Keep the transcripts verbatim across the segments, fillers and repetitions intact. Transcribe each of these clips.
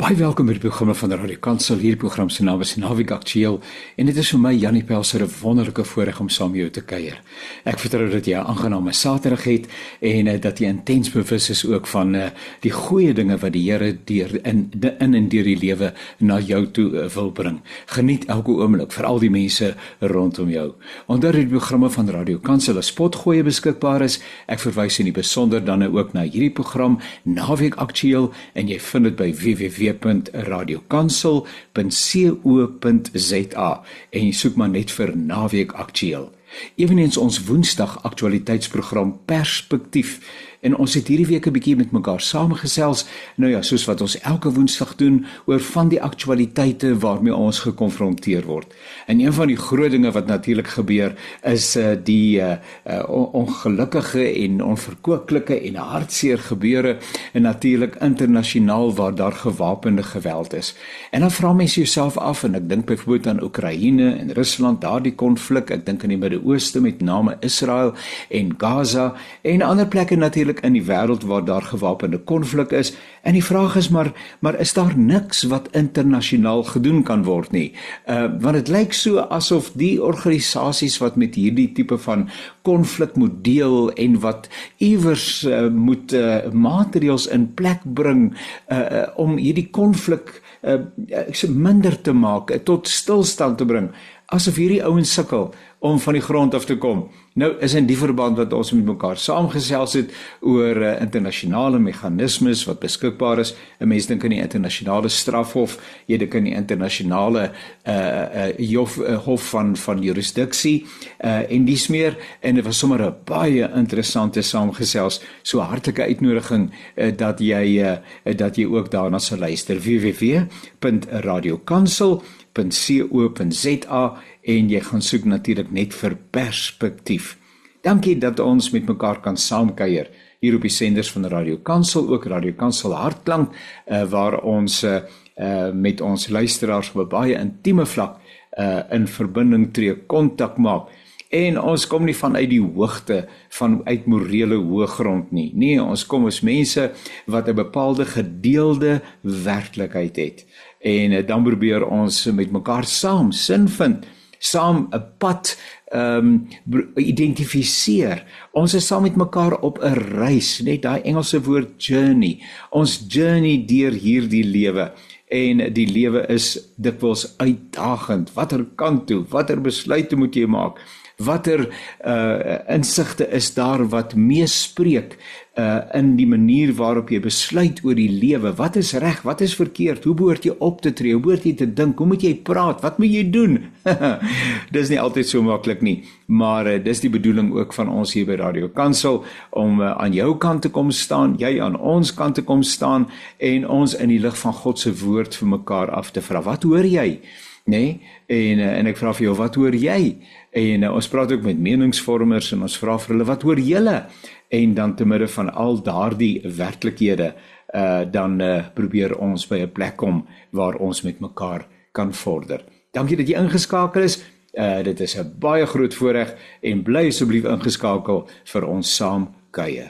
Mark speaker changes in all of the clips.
Speaker 1: Baie welkom by die programme van Radio Kansel. Hierdie program se naam is Naweek Aktueel en dit is vir my Janie Pelser 'n wonderlike voorreg om saam met jou te kuier. Ek vertrou dat jy 'n aangename Saterdag het en uh, dat jy intens bewus is ook van uh, die goeie dinge wat die Here deur in in en deur die lewe na jou toe uh, wil bring. Geniet elke oomblik, veral die mense rondom jou. Onder die programme van Radio Kansel is potgoeie beskikbaar is. Ek verwys in die besonder dan ook na hierdie program Naweek Aktueel en jy vind dit by w w w punt radio kansel punt co punt za en jy soek maar net vir Naweek Aktueel. Eweneens ons Woensdag aktualiteitsprogram Perspektief. En ons het hierdie week 'n bietjie met mekaar saamgesels, nou ja, soos wat ons elke Woensdag doen, oor van die aktualiteite waarmee ons gekonfronteer word. En een van die groot dinge wat natuurlik gebeur, is uh, die uh, uh, ongelukkige en onverkwikkelike en hartseer gebeure, en natuurlik internasionaal waar daar gewapende geweld is. En dan vra mens jouself af, en ek dink byvoorbeeld aan Oekraïne en Rusland, daardie konflik, ek dink aan die Midde-Ooste met name Israel en Gaza, en ander plekke natuurlik in die wêreld waar daar gewapende konflik is, en die vraag is maar, maar is daar niks wat internasionaal gedoen kan word nie? Uh, want het lyk so asof die organisasies wat met hierdie tipe van konflik moet deel, en wat iewers uh, moet uh, maatreëls in plek bring, uh, uh, om hierdie konflik uh, uh, minder te maak, uh, tot stilstand te bring, asof hierdie ouens sukkel om van die grond af te kom. Nou is in die verband wat ons met mekaar saamgesels het oor uh, internasionale meganismes wat beskikbaar is. 'n Mens dink aan die internasionale strafhof, jy dink aan die internasionale uh, uh, hof, uh, hof van, van jurisdiksie uh, en dies meer, en dit was sommer 'n baie interessante saamgesels, so hartlike uitnodiging uh, dat jy uh, dat jy ook daarna sal luister. w w w punt radio kansel punt co punt za en jy gaan soek natuurlik net vir Perspektief. Dankie dat ons met mekaar kan saamkuier hier op die senders van Radio Kansel, ook Radio Kansel Hartklank, uh, waar ons uh, uh, met ons luisteraars op 'n baie intieme vlak uh, in verbinding tree, kontak maak. En ons kom nie vanuit die hoogte van uit morele hoëgrond nie. Nee, ons kom as mense wat 'n bepaalde gedeelde werklikheid het. En dan probeer ons met mekaar saam sin vind, saam 'n pad um, identifiseer. Ons is saam met mekaar op 'n reis, net daai Engelse woord journey. Ons journey deur hierdie lewe. En die lewe is dikwels uitdagend. Watter kant toe, watter besluite moet jy maak? Watter uh, insigte is daar wat meespreek uh, in die manier waarop jy besluit oor die lewe? Wat is reg, wat is verkeerd? Hoe behoort jy op te tree? Hoe behoort jy te dink? Hoe moet jy praat? Wat moet jy doen? Dis nie altyd so maklik nie, maar uh, dis die bedoeling ook van ons hier by Radio Kansel, om uh, aan jou kant te kom staan, jy aan ons kant te kom staan, en ons in die lig van God se woord vir mekaar af te vra. Wat hoor jy? Nee, en, en ek vra vir jou, wat hoor jy? En uh, ons praat ook met meningsvormers en ons vra vir hulle, wat hoor julle? En dan te midde van al daardie werklikhede, uh, dan uh, probeer ons by 'n plek kom waar ons met mekaar kan vorder. Dankie dat jy ingeskakel is. Uh, dit is 'n baie groot voorreg en bly asseblief ingeskakel vir ons saam kuier.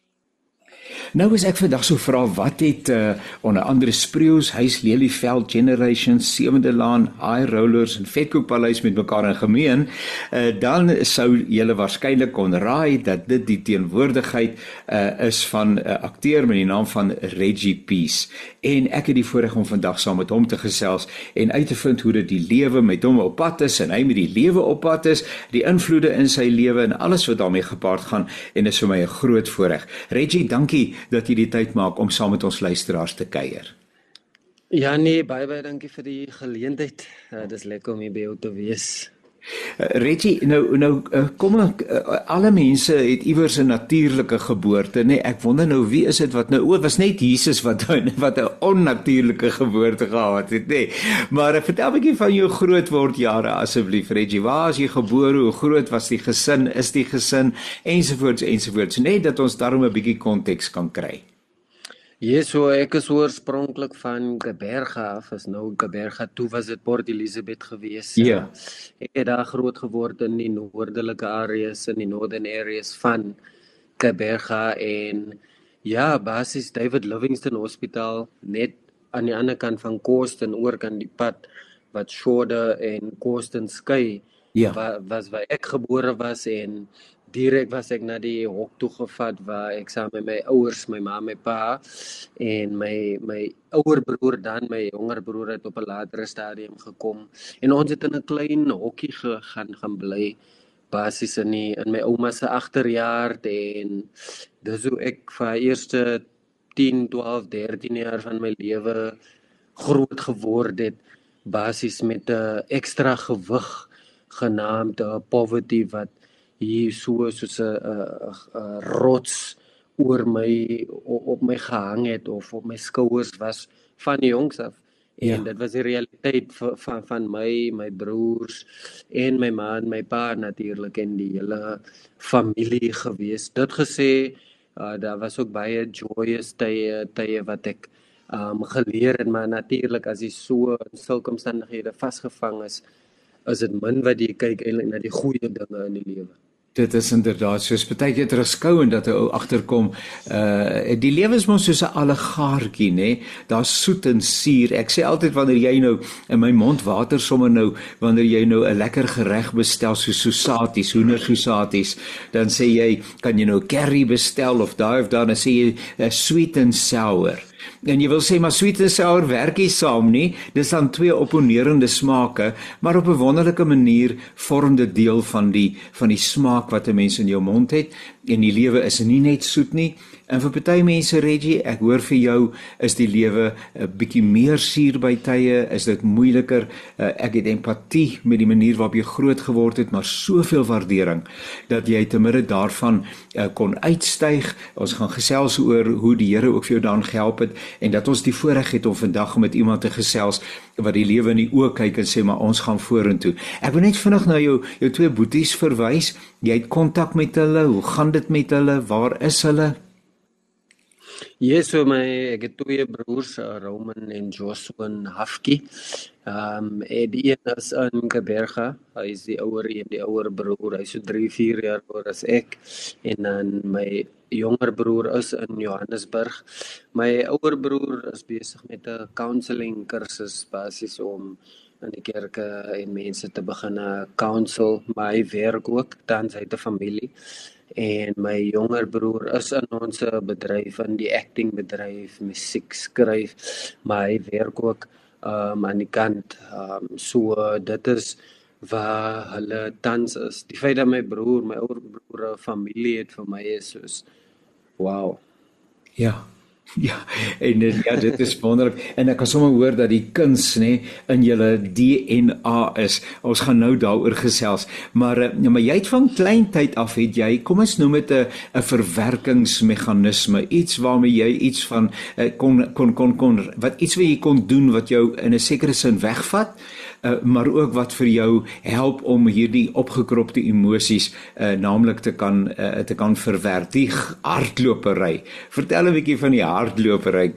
Speaker 1: Nou is ek vandag so vra, wat het uh, onder andere Spreeus, Huis Lelieveld, Generations, Sewende Laan, High Rollers en Vetkoekpaleis met mekaar in gemeen, uh, dan sou julle waarskynlik kon raai dat dit die teenwoordigheid uh, is van 'n uh, akteur met die naam van Reggie Peace. En ek het die voorreg om vandag saam met hom te gesels en uit te vind hoe dit die lewe met hom op pad is en hy met die lewe op pad is, die invloede in sy lewe en alles wat daarmee gepaard gaan, en dit is vir my 'n groot voorreg. Reggie, dankie dat jy die tyd maak om saam met ons luisteraars te kuier.
Speaker 2: Ja nee, baie baie dankie vir die geleentheid. Uh, dit is lekker om hier by jou te wees.
Speaker 1: Uh, Reggie, nou, nou uh, kom ek, uh, alle mense het iewers 'n natuurlike geboorte, nee, ek wonder nou wie is dit wat nou, o, het was net Jesus wat, wat 'n onnatuurlike geboorte gehad het, nee, maar uh, vertel 'n bietjie van jou grootwordjare asseblief, Reggie, waar is jy gebore, hoe groot was die gesin, is die gesin, ensovoorts, ensovoorts, net dat ons daarom 'n bietjie konteks kan kry.
Speaker 2: Ja, so ek is oorspronklik van Gqeberha af, is nou Gqeberha, toe was dit Port Elizabeth gewees.
Speaker 1: Ja.
Speaker 2: Ek het daar groot geword in die noordelike areas, in die northern areas van Gqeberha, en ja, basis David Livingstone Hospitaal, net aan die ander kant van Kosten oor kan die pad wat Shode en Kosten skei
Speaker 1: Ja.
Speaker 2: wa, was waar ek gebore was en direk was ek na die hok toe gevat waar ek saam met my ouers, my ma, my pa en my my ouer broer dan my jonger broer het op 'n latere stadium gekom en ons het in 'n klein hokkie gegaan gaan bly basies in die, in my ouma se agterjaard en dis hoe ek vir die eerste tien, twaalf, dertien jaar van my lewe groot geword het basies met 'n ekstra gewig genaamd uh, poverty wat hier so soos 'n rots oor my op my gehang het of op my skouers was van jongs af. En
Speaker 1: Ja.
Speaker 2: dit was die realiteit van van, van my, my broers en my ma en my pa natuurlik en die hele familie gewees. Dit gesê, uh, daar was ook baie joyous tye tye wat ek um, geleer het, maar natuurlik as jy so in sulke omstandighede vasgevang is, is dit min wat jy kyk eintlik na die goeie dinge in die lewe.
Speaker 1: Dit is inderdaad soos baie keer terugskouend dat 'n ou agterkom. Uh die lewe is mos soos 'n allegaartjie, nê? Daar's soet en suur. Ek sê altyd wanneer jy nou in my mond water sommer nou wanneer jy nou 'n lekker gereg bestel soos sosaties, hoendersosaties, dan sê jy kan jy nou curry bestel of daai of dan dan sê jy uh, sweet and sour. En jy wil sê maar sweet and sour werk nie saam nie. Dis dan twee opponerende smake, maar op 'n wonderlike manier vorm dit deel van die van die smaak wat 'n mens in jou mond het. En die lewe is nie net soet nie. En vir party mense, Reggie, ek hoor vir jou is die lewe 'n bietjie meer suur by tye, is dit moeiliker. Uh, ek het empatie met die manier waarop jy groot geword het, maar soveel waardering dat jy te midde daarvan uh, kon uitstyg. Ons gaan gesels oor hoe die Here ook vir jou daarin gehelp het en dat ons die voorreg het om vandag met iemand te gesels wat die lewe in die oë kyk en sê maar ons gaan vorentoe. Ek wil net vinnig na jou jou twee boeties verwys. Jy het kontak met hulle. Hoe gaan dit met hulle? Waar is hulle?
Speaker 2: Yes, so my, ek het twee broers, uh, Roman en Joshua Hafki. Um, en die een is in Kaberga, hy is die ouer een, die ouer broer, hy is so drie, vier jaar ouer as ek. En dan my jonger broer is in Johannesburg. My ouer broer is besig met 'n counselling kursus basis om in die kerke en mense te begin counsel, maar hy werk ook, tans hy het 'n familie. En my jonger broer is in ons bedryf, in die acting bedryf, musiek skryf, maar hy werk ook um, aan die kant. Um, so uh, dit is waar hulle tans is. Die feit dat my broer, my ouer broer 'n familie het vir my is soos wow.
Speaker 1: Ja. Ja, en ja, dit is wonderlik. En ek kan sommer hoor dat die kuns nê in julle D N A is. Ons gaan nou daaroor gesels. Maar ja, maar jy het van klein tyd af het jy, kom ons noem dit 'n 'n verwerkingsmeganisme, iets waarmee jy iets van kon kon kon kon wat iets wat jy kon doen wat jou in 'n sekere sin wegvat. Uh, maar ook wat vir jou help om hierdie opgekropte emosies uh, naamlik te kan uh, te kan verwerk. Die hardlopery. Vertel 'n bietjie van die hardlopery.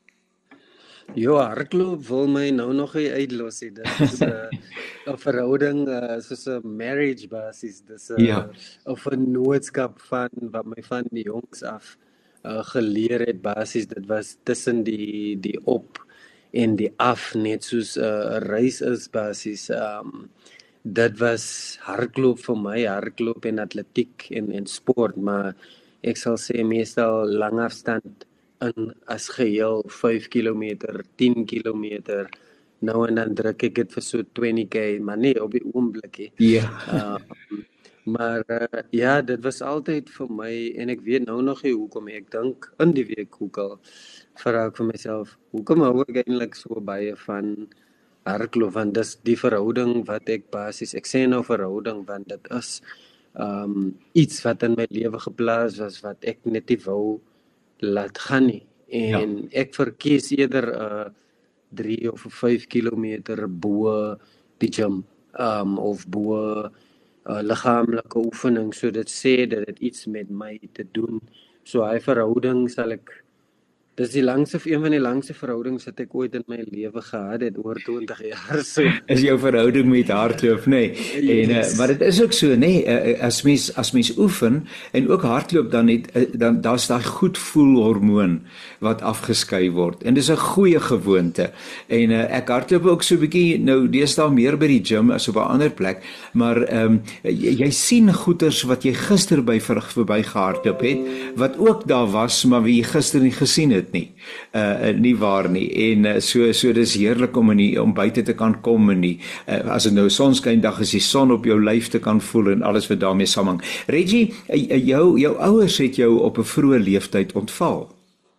Speaker 2: Jo, hardloop wil my nou nog nie uitlos nie. Dit is 'n uh, 'n verhouding uh, soos 'n marriage basis. Dis 'n
Speaker 1: Ja.
Speaker 2: 'n vennootskap van wat my van die jongs af uh, geleer het basis. Dit was tussen die die op en die af net soos 'n uh, reis is basis. Um, dit was hardloop vir my, hardloop en atletiek en en sport, maar ek sal sê meestal lang afstand in as geheel vyf kilometer, tien kilometer. Nou en dan druk ek dit vir so twintig k, maar nee op die oomblik.
Speaker 1: Ja.
Speaker 2: Um, maar uh, ja, dit was altyd vir my en ek weet nou nog nie hoekom. Ek dink in die week ook al vra ek vir myself, hoekom hou ek eintlik so baie van hardloop, want dis die verhouding wat ek basis, ek sê nou verhouding, want dit is um, iets wat in my lewe geplaas was, wat ek net nie wou laat gaan nie, en ja. Ek verkies eerder uh, drie of vyf kilometer bo die gym, um, of bo uh, liggaamlike oefening, so dit sê dat dit iets met my te doen, so hy verhouding sal ek Dis die langste, een van die langste verhoudings wat ek ooit in my lewe gehad het, oor twintig jaar so.
Speaker 1: Is jou verhouding met hardloop, nê? Nee. En
Speaker 2: Yes.
Speaker 1: uh, maar dit is ook so, nê, nee, uh, as mens as mens oefen en ook hardloop dan net uh, dan daar's daai goed voel hormoon wat afgeskei word. En dis 'n goeie gewoonte. En uh, ek hardloop ook so 'n bietjie nou deesdae meer by die gym as op 'n ander plek, maar ehm um, jy, jy sien goeters wat jy gister by verby gehardloop het wat ook daar was, maar wie jy gister nie gesien het nie. Uh nie waar nie. En uh, so so dis heerlik om in die, om buite te kan kom en die uh, as dit nou 'n sonskyndag is, die son op jou lyf te kan voel en alles wat daarmee saamhang. Reggie, uh, jou jou ouers het jou op 'n vroeë leeftyd ontval.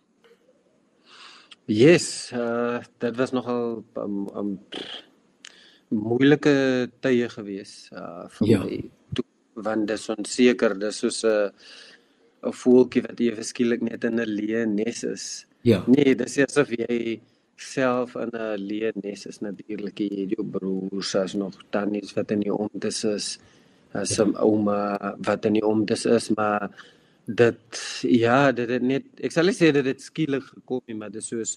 Speaker 2: Yes, uh, dit was nogal um, um, moeilike tye gewees uh, vir
Speaker 1: Ja.
Speaker 2: my. Toe, want dis onseker, dis soos 'n 'n voeltjie wat ewe skielik net in 'n leë nes is.
Speaker 1: Ja.
Speaker 2: Nee, dis asof jy self in 'n leë nes is natuurlik. Jy het jou broers, as nog tannies wat in die omtes is, as 'n ouma wat in die omtes is, maar dit, ja, dit het net, ek sal nie sê dat dit skielik gekom het, maar dit is soos,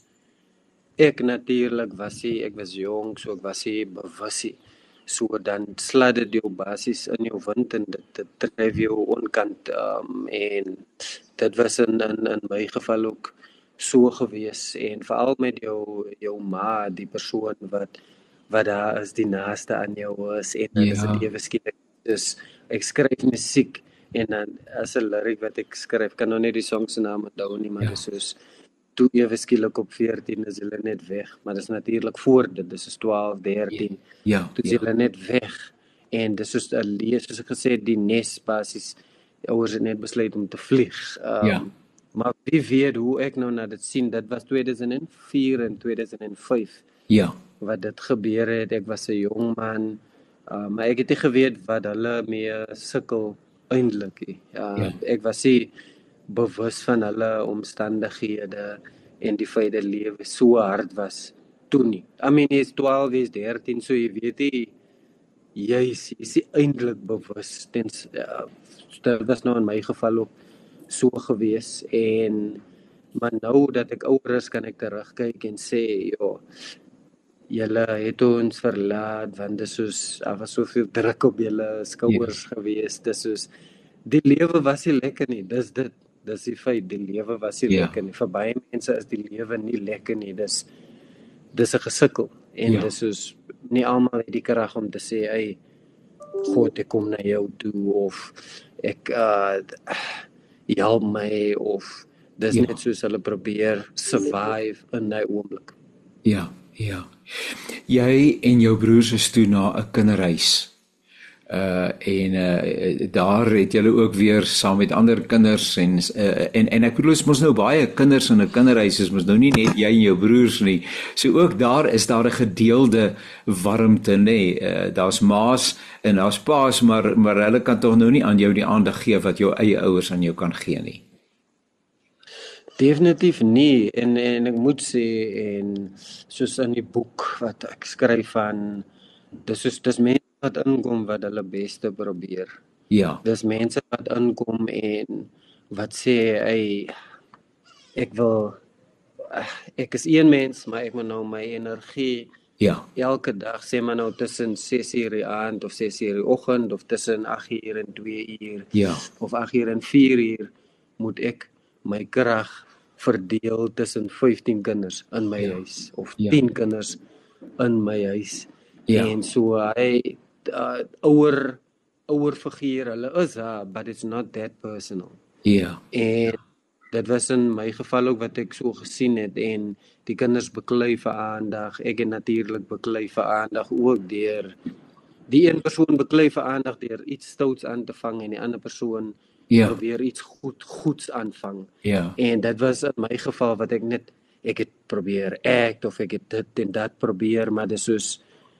Speaker 2: ek natuurlik was hy, ek was jong, so ek was hy bewus hy. So dan slaat dit jou basis in jou wind en dit, dit dryf jou onkant, um, en dit was in, in, in my geval ook so gewees, en veral met jou, jou ma, die persoon wat, wat daar is, die naaste aan jou is, en dan
Speaker 1: Ja.
Speaker 2: is dit ewe skielik, dus ek skryf musiek, en dan as 'n lyric wat ek skryf, kan nou nie die song se naam onthou nie, maar
Speaker 1: Ja.
Speaker 2: dit is soos, toe ewe skielik op veertien is hulle net weg, maar dit is natuurlik voor dit, dis is twaalf, dertien,
Speaker 1: Ja.
Speaker 2: toe is
Speaker 1: Ja.
Speaker 2: hulle net weg, en dis soos 'n lees, soos ek gesê het, die nes basis, ouers het net besluit om te vlieg. Um,
Speaker 1: Ja.
Speaker 2: Maar wie weet hoe ek nou na dit sien, dit was tweeduisend vier en tweeduisend vyf
Speaker 1: Ja.
Speaker 2: wat dit gebeur het, ek was 'n jong man, uh, maar ek het nie geweet wat hulle mee sukkel eintlik nie. Uh,
Speaker 1: Ja.
Speaker 2: Ek was nie bewus van hulle omstandighede en die feit dat lewe so hard was toe nie. I mean, jy is twaalf, jy is dertien, so jy weet nie, jy is, jy is nie eintlik bewus, tens, uh, dit was nou in my geval ook so gewees, en maar nou dat ek ouer is, kan ek terugkyk en sê, ja, julle het ons verlaat, want dis soos, daar was soveel druk op julle skouers gewees, dis soos, die lewe was nie lekker nie, dis dit, dis die feit, die lewe was nie
Speaker 1: Ja.
Speaker 2: lekker nie, vir baie mense is die lewe nie lekker nie, dis, dis 'n gesukkel, en
Speaker 1: Ja.
Speaker 2: dis soos, nie almal het die krag om te sê, hey, God, ek kom na jou toe, of ek, uh, help my, of dis
Speaker 1: Ja.
Speaker 2: net soos hulle probeer survive in daai oomblik.
Speaker 1: Ja, ja. Jy en jou broers is toe na 'n kinderhuis. Uh en uh daar het julle ook weer saam met ander kinders en uh, en en ek bedoel ons mos nou baie kinders in 'n kinderhuis, is mos nou nie net jy en jou broers nie. So ook daar is daar 'n gedeelde warmte, nê. Nee. Uh, daar's ma's en daar's pa's, maar maar hulle kan tog nou nie aan jou die aandag gee wat jou eie ouers aan jou kan gee nie.
Speaker 2: Definitief nie, en, en ek moet sê, en soos in die boek wat ek skryf van, dis soos, dis mense wat inkom wat hulle beste probeer.
Speaker 1: Ja.
Speaker 2: Dis mense wat inkom en wat sê, hey, ek wil, ek is een mens, maar ek moet nou my energie
Speaker 1: Ja.
Speaker 2: elke dag, sê maar nou tussen ses uur die aand, of ses uur die oggend, of tussen agt uur en twee uur,
Speaker 1: Ja.
Speaker 2: of agt uur en vier uur, moet ek my krag verdeel tussen vyftien kinders in my
Speaker 1: Ja.
Speaker 2: huis, of
Speaker 1: Ja.
Speaker 2: tien kinders in my huis.
Speaker 1: Ja.
Speaker 2: En so hy, uh, ouer, ouer figuur, hulle is daar, but it's not that personal.
Speaker 1: Ja.
Speaker 2: En dit was in my geval ook wat ek so gesien het, en die kinders beklei vir aandag, ek het natuurlik beklei vir aandag ook deur, die een persoon beklei vir aandag deur iets stouts aan te vang, en die ander persoon
Speaker 1: Ja.
Speaker 2: probeer iets goed, goeds aanvang.
Speaker 1: Ja.
Speaker 2: En dit was in my geval wat ek net, ek het probeer act, of ek het dit en dat probeer, maar dit is soos,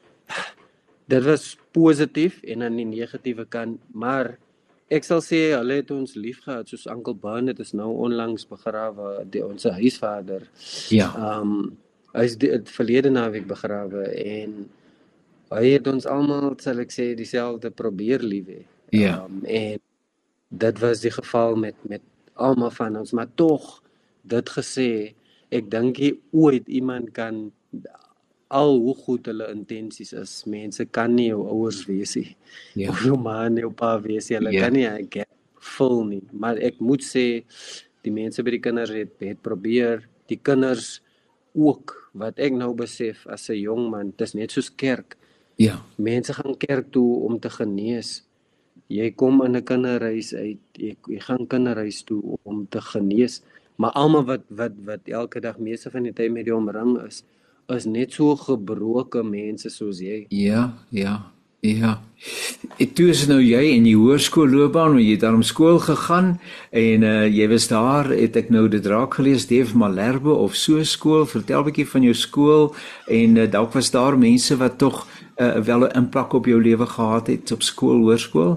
Speaker 2: dit was positief, en aan die negatiewe kant, maar ek sal sê, hulle het ons lief gehad, soos Uncle Bernard is nou onlangs begrawe, die, ons huisvader.
Speaker 1: Ja.
Speaker 2: Um, hy is die, het verlede naweek begrawe, en hy het ons almal, sal ek sê, dieselfde probeer lief hê.
Speaker 1: Ja.
Speaker 2: Um, en dit was die geval met, met almal van ons, maar tog, dit gesê, ek dink nie ooit iemand kan al hoe goed hulle intensies is, mense kan nie jou ouers wees nie,
Speaker 1: Ja.
Speaker 2: of jou ma en jou pa wees nie, hulle
Speaker 1: Ja.
Speaker 2: kan nie 'n gap vul nie, maar ek moet sê, die mense by die kinders het, het probeer, die kinders ook, wat ek nou besef as 'n jong man, dit is net soos kerk,
Speaker 1: Ja.
Speaker 2: mense gaan kerk toe om te genees, jy kom in 'n kinderhuis uit, jy, jy gaan kinderhuis toe om te genees, maar almal wat, wat, wat elke dag meeste van die tyd met jou omring is, is net so gebroke mense soos jy.
Speaker 1: Ja, ja, ja. En toe is nou jy in die hoërskoolloopbaan, want jy het daar om skool gegaan en uh, jy was daar, het ek nou dit raak gelees, Dave Malherbe of so skool. Vertel 'n bietjie van jou skool en uh, dalk was daar mense wat tog uh, wel 'n impak op jou lewe gehad het op skool, hoërskool.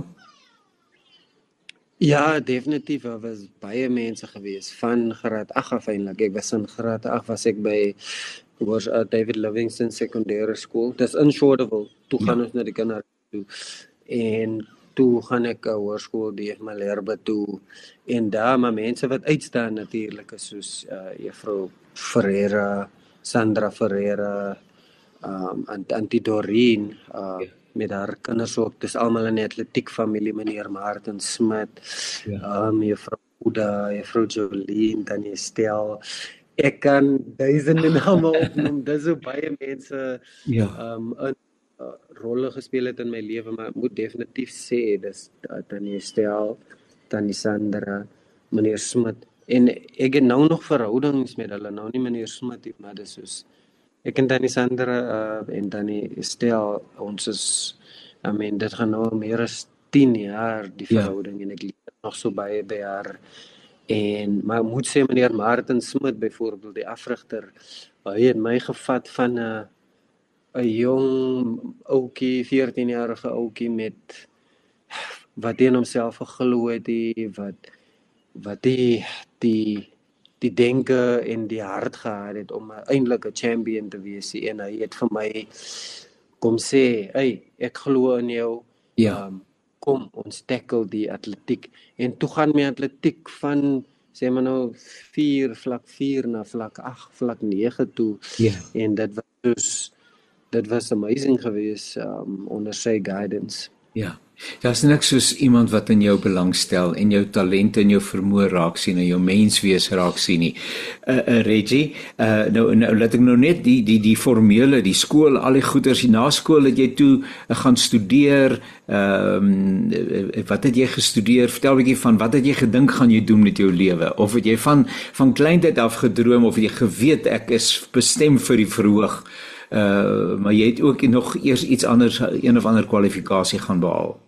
Speaker 2: Ja, definitief, daar was baie mense gewees van graad agt af eintlik. Ek was in graad agt was ek by was uh, David Livingstone Sekondêre Skool. Dis in Shoreville. Toe gaan
Speaker 1: Ja.
Speaker 2: ons na die kinders toe. En toe gaan ek 'n hoërskool die Malherbe toe. En daar maar mense wat uitstaan natuurlik is soos uh, juffrou Ferreira, Sandra Ferreira, um Ant Antie Doreen, uh,
Speaker 1: Ja.
Speaker 2: met haar kinders ook. Dis almal in die atletiek familie, meneer Martin Smit,
Speaker 1: Ja.
Speaker 2: um juffrou Uda, juffrou Jolien, Tannie Estel. Ek kan duisende name opnoem. Dis so baie mense
Speaker 1: Ja.
Speaker 2: um in uh, rolle gespeel het in my lewe, maar ek moet definitief sê dis uh, Tannie Estel, Tannie Sandra, meneer Smit. En ek het nou nog verhoudings met hulle, nou nie meneer Smit nie, maar dis soos ek en Tannie Sandra uh, en Tannie Estel, ons is, I mean, dit gaan nou meer as tien jaar die
Speaker 1: Ja.
Speaker 2: verhouding en ek leer nog so baie by haar. En maar ek moet sê meneer Martin Smit byvoorbeeld, die afrigter, hy het my gevat van 'n 'n jong ouetjie, veertien-jarige ouetjie met wat in homself geglo het, die wat wat die die die denke en die hart gehad het om eintlik 'n champion te wees, en hy het vir my kom sê, hey, ek glo in jou.
Speaker 1: Ja.
Speaker 2: Um, kom ons tackle die atletiek. En toe gaan my atletiek van sê maar nou vier, vlak vier na vlak agt, vlak nege toe.
Speaker 1: Ja.
Speaker 2: En dit was dus dit was amazing geweest um, onder sy guidance.
Speaker 1: Ja. Daar's niks soos iemand wat in jou belangstel en jou talente en jou vermoë raak sien en jou menswees raak sien nie. Uh, uh Reggie, uh nou nou laat ek nou net die die die formele, die skool, al die goeders, na skool het jy toe uh, gaan studeer. Ehm uh, wat het jy gestudeer? Vertel 'n bietjie van wat het jy gedink gaan jy doen met jou lewe? Of het jy van van kleintyd af gedroom of het jy geweet ek is bestem vir die verhoog? Uh maar jy het ook nog eers iets anders, een of ander kwalifikasie gaan behaal.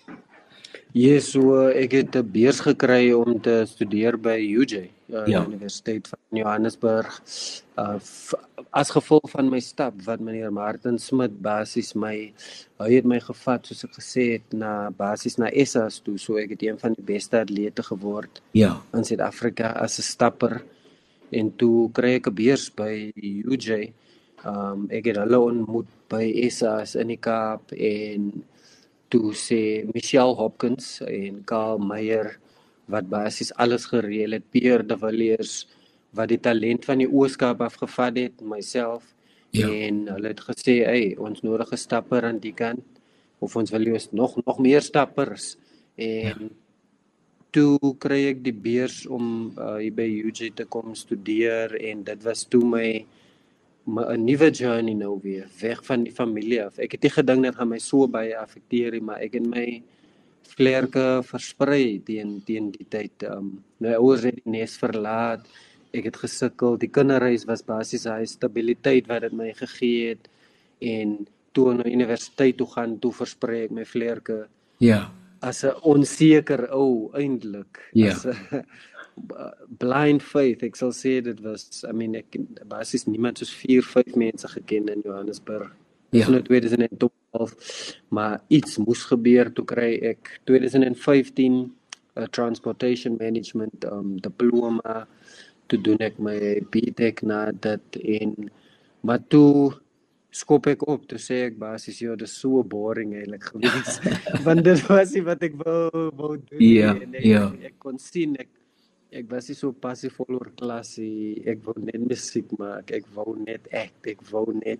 Speaker 2: Yes, so ek het 'n beurs gekry om te studeer by U J, uh,
Speaker 1: Ja.
Speaker 2: Universiteit van Johannesburg. Uh, f- as gevolg van my stap wat meneer Martin Smit basies my, hy het my gevat soos ek gesê het na basies na S A S toe, so ek het een van die beste atlete geword
Speaker 1: Ja.
Speaker 2: in Suid-Afrika as 'n stapper. En toe kry ek 'n beurs by U J. Um, ek het hulle ontmoet by S A S in die Kaap en toe sê Michelle Hopkins en Karl Meyer wat basies alles gereël het, Pierre de Villiers wat die talent van die Ooskaap afgevat het, myself,
Speaker 1: Ja.
Speaker 2: en hulle het gesê, hey, ons nodige stapper aan die kant, of ons wil ons nog nog meer stappers. En ja. Toe kry ek die beurs om uh, hier by U J te kom studeer en dit was toe my maar 'n nuwe journey nou weer, weg van die familie af. Ek het nie gedink dit gaan my so baie affekteer nie, maar ek het my vlerke versprei teen teen die tyd. Um, my ouers het die nes verlaat. Ek het gesukkel. Die kinderhuis was basies hy stabiliteit wat dit my gegee het. En toe na universiteit toe gaan, toe versprei ek my vlerke.
Speaker 1: Ja.
Speaker 2: As 'n onseker ou eintlik.
Speaker 1: Ja.
Speaker 2: As 'n blind faith, ek sal sê dit was, I mean, ek basies niemand soos vier, vyf mense geken in Johannesburg. Dis
Speaker 1: Ja.
Speaker 2: nou tweeduisend twaalf, maar iets moes gebeur, toe kry ek tweeduisend vyftien 'n uh, transportation management um, diploma, toe doen ek my B Tech na dit en maar toe skop ek op, toe sê ek basies, ja, dit is so boring eintlik geweest, want dit was nie wat ek wou, wou doen,
Speaker 1: Ja,
Speaker 2: en ek,
Speaker 1: ja.
Speaker 2: ek kon sien, ek Ek was nie so passievol oor klasie. Ek wou net musiek maak. Ek wou net act. Ek wou net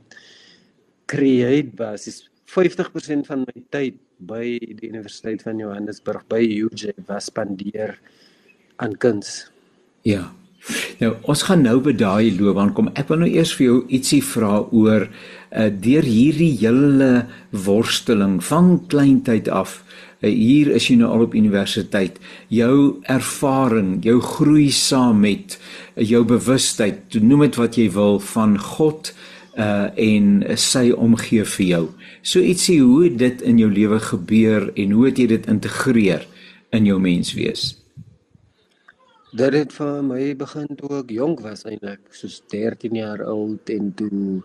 Speaker 2: create basis. vyftig persent van my tyd by die Universiteit van Johannesburg by U J was spandeer aan kuns.
Speaker 1: Ja. Nou, ons gaan nou by daai loopbaan kom. Ek wil nou eers vir jou ietsie vra oor uh, deur hierdie hele worsteling van kleintyd af. Uh, hier is jy nou al op universiteit. Jou ervaring, jou groei saam met uh, jou bewustheid, noem dit wat jy wil, van God uh, en sy omgee vir jou. So ietsie, hoe het dit in jou lewe gebeur en hoe het jy dit integreer in jou menswees?
Speaker 2: Dit het vir my begin toe ek jonk was eintlik, soos dertien jaar oud en toe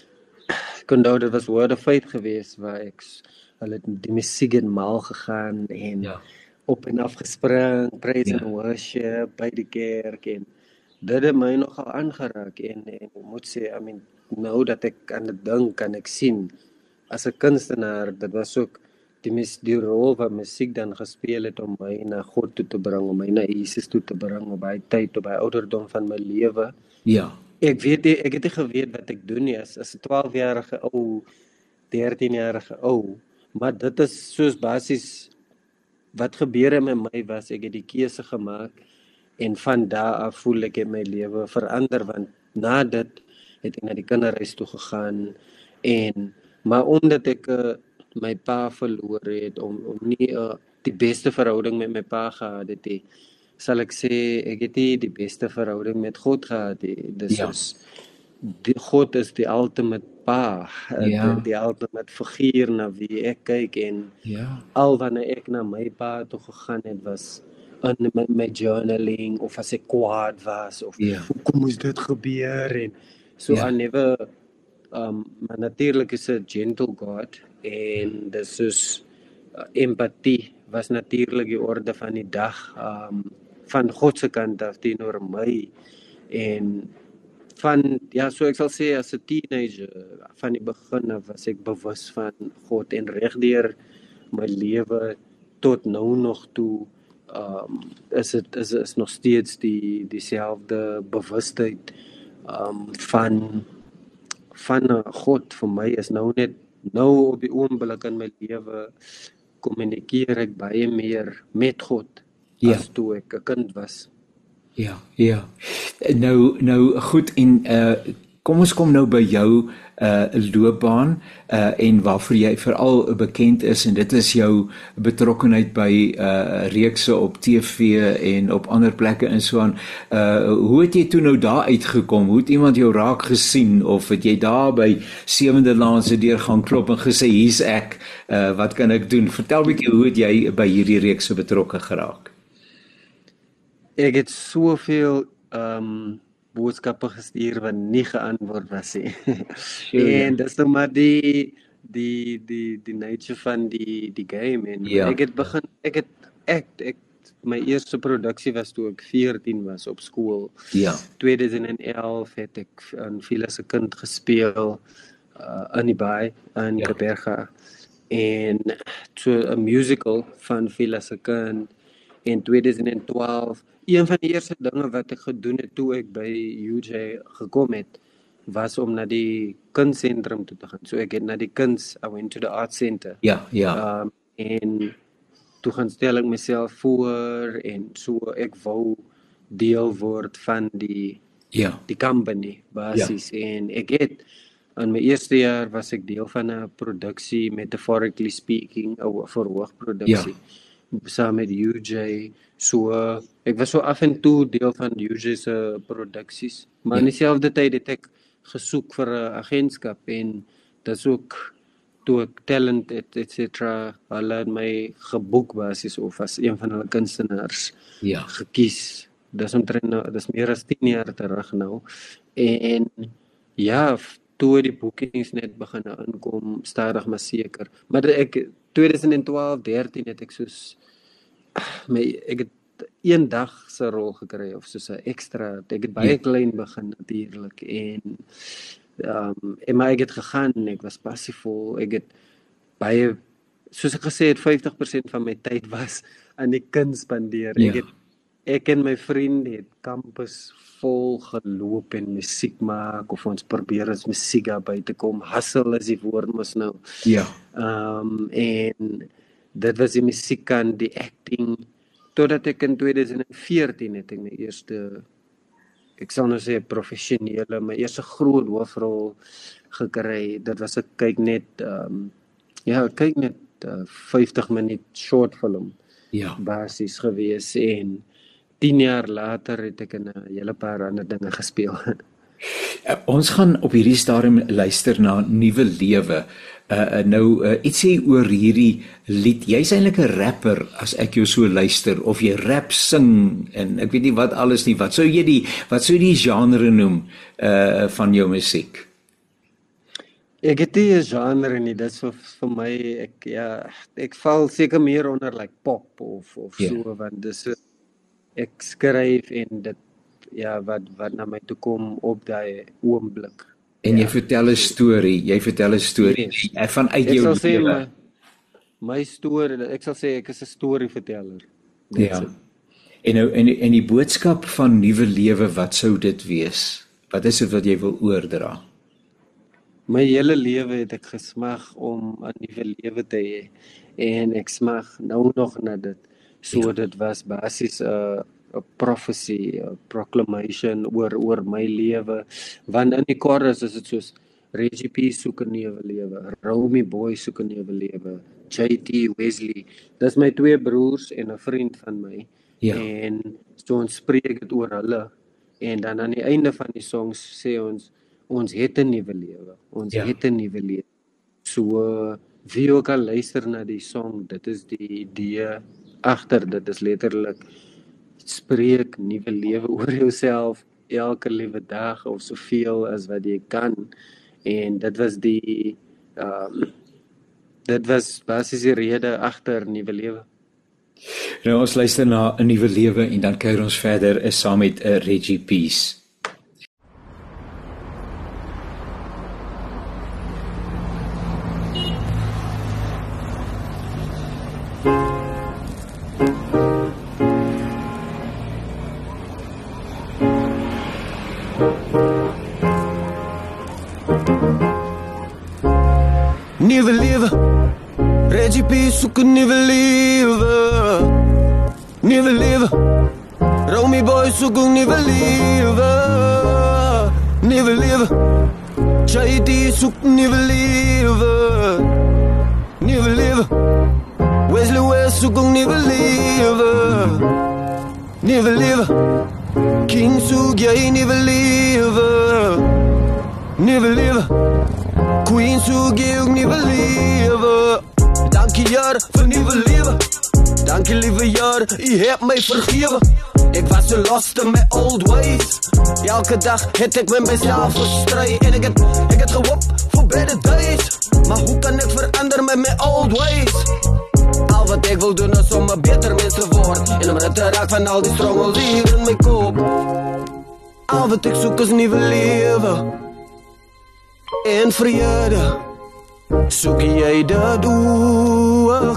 Speaker 2: ek onthou dit was Word of Faith geweest waar ek hulle het die musiek in maal gegaan en ja. op en af gespring, praise ja. and worship by die kerk en dit het my nogal aangeraak en, en ek moet sê, I mean, nou dat ek aan dit dink, kan ek sien as 'n kunstenaar, dit was ook die, mis, die rol wat musiek dan gespeel het om my na God toe te bring, om my na Jesus toe te bring op hy tyd, op hy ouderdom van my lewe.
Speaker 1: Ja.
Speaker 2: Ek weet, ek het nie geweet wat ek doen nie, as, as 'n twaalfjarige ou, dertienjarige ou, maar dit is soos basies, wat gebeur met my was, ek het die keuse gemaak, en van daar af voel ek het my lewe verander, want na dit het ek na die kinderhuis toe gegaan, en, maar omdat ek uh, my pa verloor het, om, om nie uh, die beste verhouding met my pa gehad het, he, sal ek sê, ek het nie die beste verhouding met God gehad, he. Dus ja. is, die God is die ultimate pa, ja. die, die ultimate figuur na wie ek kyk, en ja. al wanneer ek na my pa toe gegaan het, was in my, my journaling, of as ek kwaad was, of ja. hoe moes dit gebeur, en so ja. I never, um, maar natuurlijk is 'n gentle God, en dis soos uh, empathie was natuurlik die orde van die dag, um, van God se kant af teenoor my, en van, ja, so ek sal sê, as 'n teenager, van die begin af was ek bewus van God, en regdeur my lewe, tot nou nog toe, um, is het, is, is nog steeds die, dieselfde bewustheid, um, van, van uh, God, vir my is nou net, nou op die oomblik in my lewe, kommunikeer ek baie meer met God, ja. as toe ek 'n kind was.
Speaker 1: Ja, ja. Nou, nou goed, en uh, kom ons kom nou by jou uh, loopbaan uh, en waarvoor jy veral bekend is, en dit is jou betrokkenheid by uh, reekse op T V en op ander plekke en so aan. Uh, hoe het jy toe nou daar uitgekom? Hoe het iemand jou raak gesien, of het jy daar by Sewende Laan se deur gaan klop en gesê, hier's ek, uh, wat kan ek doen? Vertel 'n bietjie, hoe het jy by hierdie reekse betrokke geraak?
Speaker 2: Ek het soveel um, boodskappe gestuur wat nie geantwoord was nie. En dis nou maar die die die die nature van die die game, en ja. ek het begin ek het act ek my eerste produksie was toe ek veertien was op skool.
Speaker 1: Ja.
Speaker 2: tweeduisend elf het ek in Vila se kind gespeel uh, in die baai in ja. Kaapberga, en so 'n musical van Vila se kind. In tweeduisend twaalf, een van die eerste dinge wat ek gedoen het toe ek by U J gekom het, was om na die kunstsentrum toe te gaan. So ek het na die kuns, I went to the art center.
Speaker 1: Ja, ja.
Speaker 2: Um, en toe gaan stel ek myself voor, en so ek wou deel word van die,
Speaker 1: ja. die
Speaker 2: company, basis. Ja. En ek het, in my eerste jaar was ek deel van 'n produksie, metaphorically speaking, 'n verhoogproduksie. Ja. Saam met U J, so uh, ek was so af en toe deel van U J se produksies, maar ja. in dieselfde tyd het ek gesoek vir 'n agentskap, en dit is ook toe ek talent et, et cetera, hulle het my geboek basis of as een van hulle kunstenaars
Speaker 1: ja.
Speaker 2: gekies. Dis omtrent nou, dis meer as tien jaar terug nou, en, en ja, toe die boekings net begin inkom, stadig maar seker, maar ek tweeduisend twaalf, dertien het ek soos my, ek het een dag se rol gekry, of soos 'n ekstra, ek het baie ja. klein begin natuurlik, en um, en maar ek het gegaan, ek was passievol, ek het baie, soos ek gesê het, vyftig persent van my tyd was aan die kuns spandeer, ja. ek het ek en my vriende het campus vol geloop en musiek maak, of ons probeer ons musiek daar buite kom, hustle is die woord mos nou.
Speaker 1: Ja.
Speaker 2: Um, en dit was die musiekkant, die acting, totdat ek in twintig veertien het ek my eerste, ek sal nou sê professionele, my eerste groot hoofrol gekry. Dit was ek kyk net, um, ja, kyk net uh, vyftig minuut short film,
Speaker 1: Ja.
Speaker 2: basis gewees, en tien jaar later het ek in 'n hele paar ander dinge gespeel.
Speaker 1: Uh, ons gaan op hierdie stadium luister na Nuwe Lewe. Uh, uh, nou uh, iets sê oor hierdie lied. Jy's eintlik 'n rapper as ek jou so luister, of jy rap, sing en ek weet nie wat alles nie. Wat sou jy die wat sou die genre noem uh van jou musiek?
Speaker 2: Ek het nie 'n genre nie, dit is vir, vir my, ek ja, ek val seker meer onder like pop of of
Speaker 1: Ja.
Speaker 2: so, want dis ek skryf en dit ja wat wat na my toe kom op daai oomblik.
Speaker 1: En jy
Speaker 2: Ja.
Speaker 1: vertel 'n storie, jy vertel 'n storie
Speaker 2: Yes.
Speaker 1: uh, vanuit
Speaker 2: Ek
Speaker 1: jou
Speaker 2: sal sê
Speaker 1: lewe.
Speaker 2: my, my storie, ek sal sê ek is 'n storieverteller. That's
Speaker 1: Ja.
Speaker 2: it.
Speaker 1: En nou en en die boodskap van Nuwe Lewe, wat sou dit wees? Wat is dit wat jy wil oordra?
Speaker 2: My hele lewe het ek gesmag om 'n nuwe lewe te hê, en ek smag nou nog na dit. So
Speaker 1: Ja.
Speaker 2: dit was basies 'n uh, 'n prophecy, 'n proclamation oor oor my lewe, want in die chorus is dit soos Reggie P soek 'n nuwe lewe, Romy Boy soek 'n nuwe lewe, J T Wesley, dis my twee broers en 'n vriend van my.
Speaker 1: Ja.
Speaker 2: En so ons spreek dit oor hulle, en dan aan die einde van die songs sê ons ons het 'n nuwe lewe. Ons
Speaker 1: Ja.
Speaker 2: het 'n nuwe lewe. So uh, wie ook al luister na die song, dit is die idee agter dit, is letterlik spreek nuwe lewe oor jouself elke liewe dag, of soveel as wat jy kan. En dit was die um, dit was basies die rede agter nuwe lewe.
Speaker 1: Nou ons luister na 'n Nuwe Lewe en dan kuier ons verder is saam met 'n uh, Reggie Peace.
Speaker 3: Nuwe lewe, Reggie P soek 'n nuwe lewe. Nuwe lewe, Romy Boy soek 'n nuwe lewe. Nuwe lewe, J D soek 'n nuwe lewe. Nuwe lewe, Wesley West soek 'n nuwe lewe. Nuwe lewe, King soek jy 'n nuwe lewe. Nuwe lewe, Queen soek jy ook nuwe lewe. Dankie Here vir nuwe lewe. Dankie liewe Here, U het my vergewe. Ek was so lost in my old ways. Elke dag het ek met myself gestry, en ek het ek het gehoop vir better days. Maar hoe kan ek verander met my old ways? Al wat ek wil doen is om 'n beter mens te word, en om rid te raak van al die struggles hier in my kop. Al wat ek soek is nuwe lewe en vrede. Soek jy dit ook?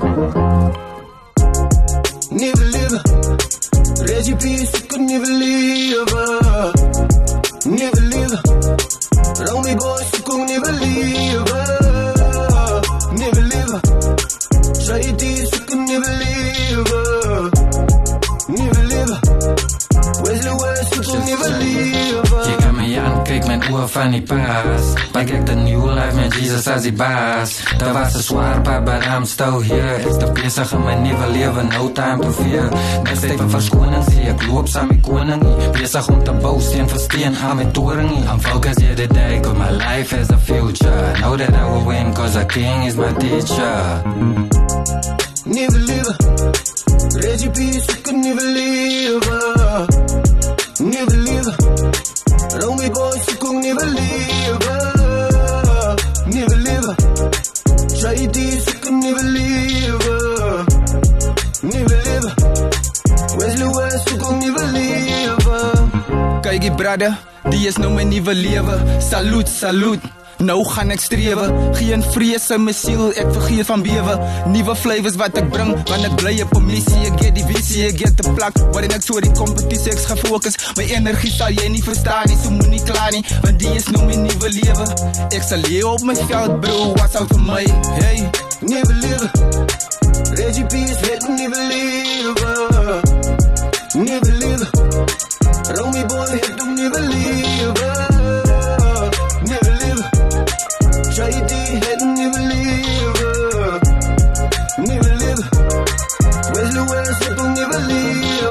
Speaker 3: Nuwe lewe, Reggie P soek 'n nuwe lewe. Nuwe lewe, Romy Boy soek 'n nuwe lewe. Nuwe lewe, J D soek 'n nuwe lewe. Nuwe lewe, Wesley West soek 'n nuwe lewe.
Speaker 4: Jy kan my aankyk met oë van die pas. Like ek the new life met Jesus as die baas. Daar was 'n swaar pad, but I'm still here. Ek is besig in my nuwe lewe, no time to fear. Net tyd vir verskoning, sê ek loop saam met koning. Besig om te bou steen vir steen aan my toring. I'm focused here today, cause my life has a future. Know that I will win, cause the king is my teacher.
Speaker 3: Nuwe lewe, Reggie P soek 'n nuwe lewe. Nuwe lewe, Romy Boy soek 'n nuwe lewe. Nuwe lewe, J D soek 'n nuwe lewe. Nuwe lewe, Wesley West soek 'n nuwe lewe.
Speaker 5: Kykie brother, die is nou my nuwe lewe. Salut, salut. nou gaan ek strewe. Geen vrees in my siel, ek vergeet van bewe. Nuwe flavors wat ek bring, want ek bly op 'n missie. Ek get die visie, ek get the plak. Waarin ek so die competitie ek gefokus. My energie sal jy nie verstaan nie, so moenie klaar nie, want die is nou my nuwe lewe. Ek sal leef op my veld, bro, wat's out vir my? Hey,
Speaker 3: nuwe lewe. Reggie P is het nuwe lewe. Nuwe lewe. Romy boy het ook nuwe lewe. Nuwe lewe. J D het nuwe lewe. Nuwe lewe. Wesley Wells het ook nuwe lewe.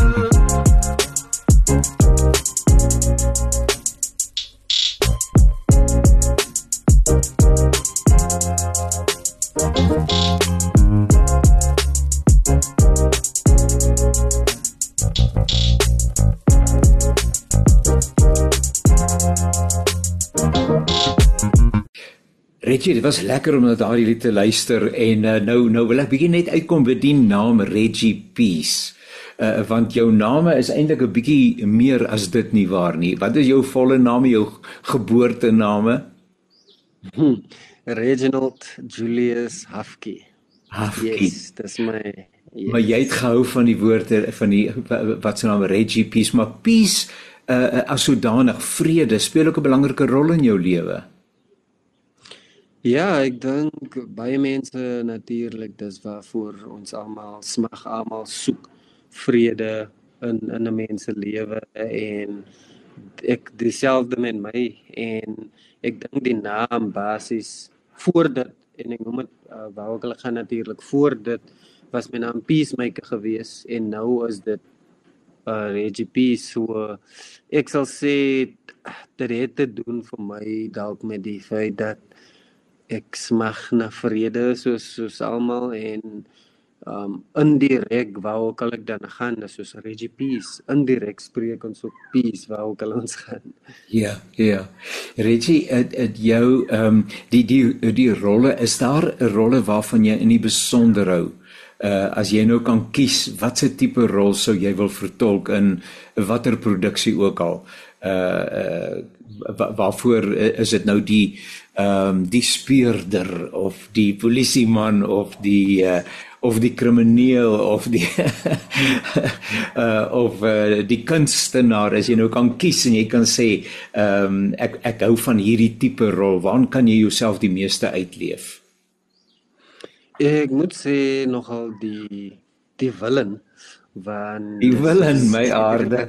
Speaker 1: Reggie, dit was lekker om na daardie lied te luister en uh, nou nou wil ek bietjie net uitkom by die naam Reggie Peace. Uh, want jou naam is eintlik 'n bietjie meer as dit nie waar nie. Wat is jou volle naam, jou geboortename?
Speaker 2: Hmm. Reginald Julius Hafke.
Speaker 1: Hafke.
Speaker 2: Yes, dis my. Yes.
Speaker 1: Maar jy het gehou van die woorde van die wat se naam Reggie Peace, maar peace uh, as sodanig vrede speel ook 'n belangrike rol in jou lewe.
Speaker 2: Ja, ek dink baie mense natuurlik, dis waarvoor ons almal smag, almal soek vrede in in 'n mens se lewe en ek dieselfde met my en ek dink die naam basies voor dit en ek noem dit uh, wou ek hulle gaan natuurlik voor dit was my naam Peacemaker gewees en nou is dit uh, Reggie Peace, so ek sal sê dit het te doen vir my dalk met die feit dat ek smag na vrede soos soos almal en um indirek wou ook al ek dan gaan soos Reggie Peace indirek spreek ons op peace wou ook al ons gaan.
Speaker 1: Ja, ja. Reggie, het, het jou um die die die rolle, is daar 'n rolle waarvan jy in die besonder hou? Uh as jy nou kan kies, watse tipe rol sou jy wil vertolk in watter produksie ook al? Uh uh waarvoor is dit nou die ehm um, die speurder of die polisieman of die uh, of die krimineel of die uh, of uh, die kunstenaar, as jy nou kan kies en jy kan sê ehm um, ek ek hou van hierdie tipe rol, waar kan jy jouself die meeste uitleef?
Speaker 2: Ek moet sê nogal die die villain van
Speaker 1: die villain my aarde.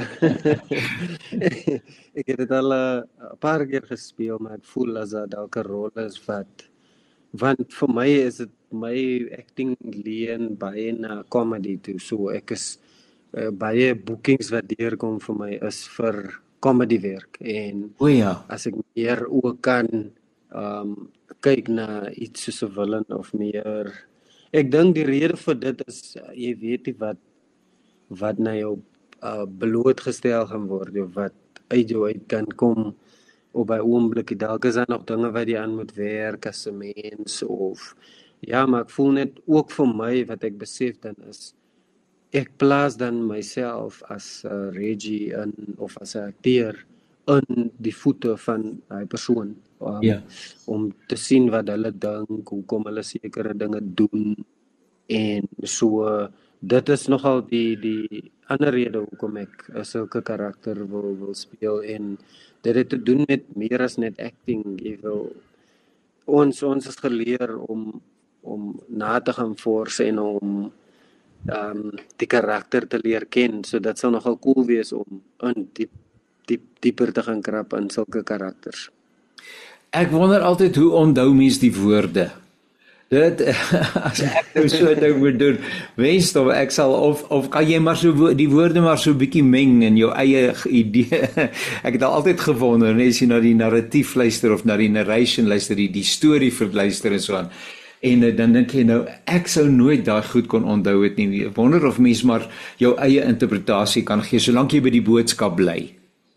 Speaker 2: Ek het dit al 'n paar keer gespeel, maar ek voel as dit dalk 'n rol is wat want vir my is dit my acting leen baie na comedy toe, so ek is uh, baie bookings wat deurkom vir my is vir comedy werk en
Speaker 1: o ja,
Speaker 2: as ek meer ook kan um, kyk na iets soos 'n villain of meer, ek dink die rede vir dit is uh, jy weet nie wat wat na jou uh, blootgestel gaan word of wat uit jou uit kan kom op by oomblik. Dalk is daar nog dinge wat jy aan moet werk as 'n mens of ja, maar ek voel net ook vir my wat ek besef dan is ek plaas dan myself as uh, Reggie in, of as 'n akteur in die voete van daai persoon um,
Speaker 1: ja.
Speaker 2: om te sien wat hulle dink, hoekom hulle sekere dinge doen en so uh, dit is nogal die die ander rede hoekom ek 'n sulke karakter wil wil speel en dit het te doen met meer as net acting. Jy wil ons ons is geleer om om na te gaan force en om um, die karakter te leer ken. So dit sal nogal cool wees om in diep diep dieper te gaan krap in sulke karakters.
Speaker 1: Ek wonder altyd hoe onthou mens die woorde. Dit as ek nou so 'n ding moet doen, wens of ek sal of of kan jy maar so die woorde maar so 'n bietjie meng in jou eie idee. Ek het al altyd gewonder, net as jy na die narratief luister of na die narration luister, die die storie verluister en so aan. En uh, dan dink jy nou, ek sou nooit daai goed kon onthou het nie. Ek wonder of mens maar jou eie interpretasie kan gee solank jy by die boodskap bly.